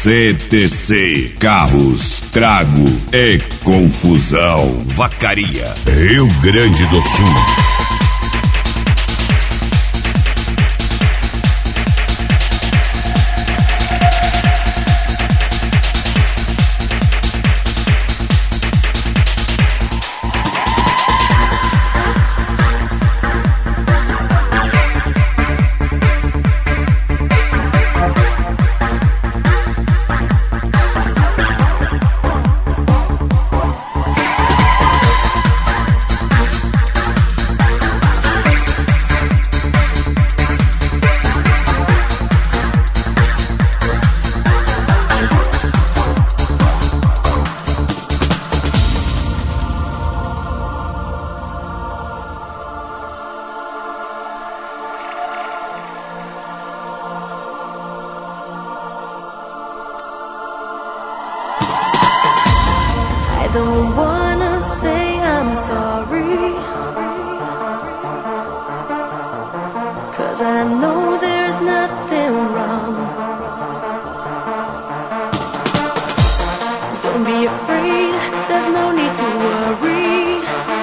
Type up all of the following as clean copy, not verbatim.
CTC Carros, Trago e Confusão. Vacaria, Rio Grande do Sul. I don't wanna say I'm sorry, 'cause I know there's nothing wrong. Don't be afraid, there's no need to worry,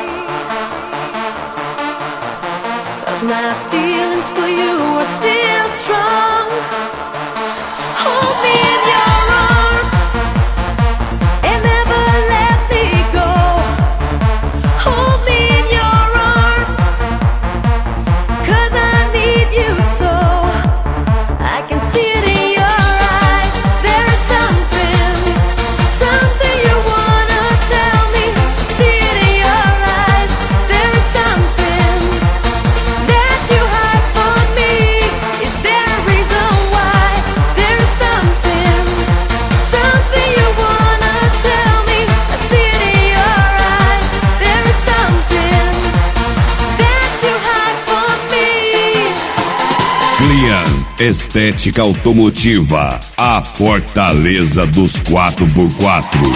'cause my feelings for you are still strong. Hold me in your arms and never let me go. Hold me in your arms, 'cause I need you so. I can see it in your eyes. There is something you wanna tell me. See it in your eyes. There is something that you hide from me. Is there a reason why? There is something you wanna tell me. I see it in your eyes. There is something that you hide from me. Clian Estética Automotiva, a fortaleza dos 4x4.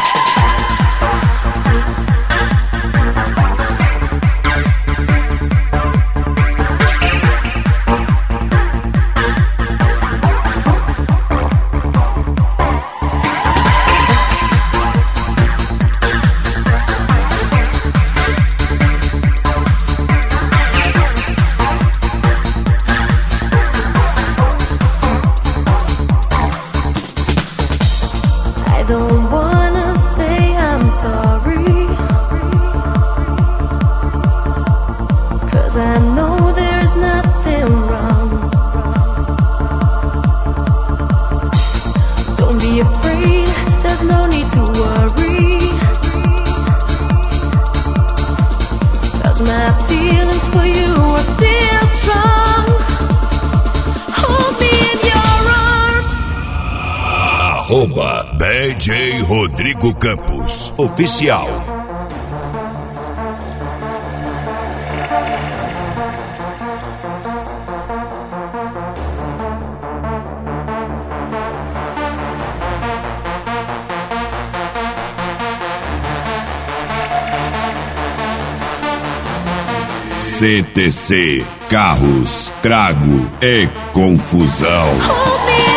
I don't wanna say I'm sorry, 'cause I know there's nothing wrong. Don't be afraid, there's no need to worry, 'cause my feelings for you are still strong. Hold me in your arms. Arroba DJ Rodrigo Campos Oficial. CTC Carros, Trago e Confusão. Hold me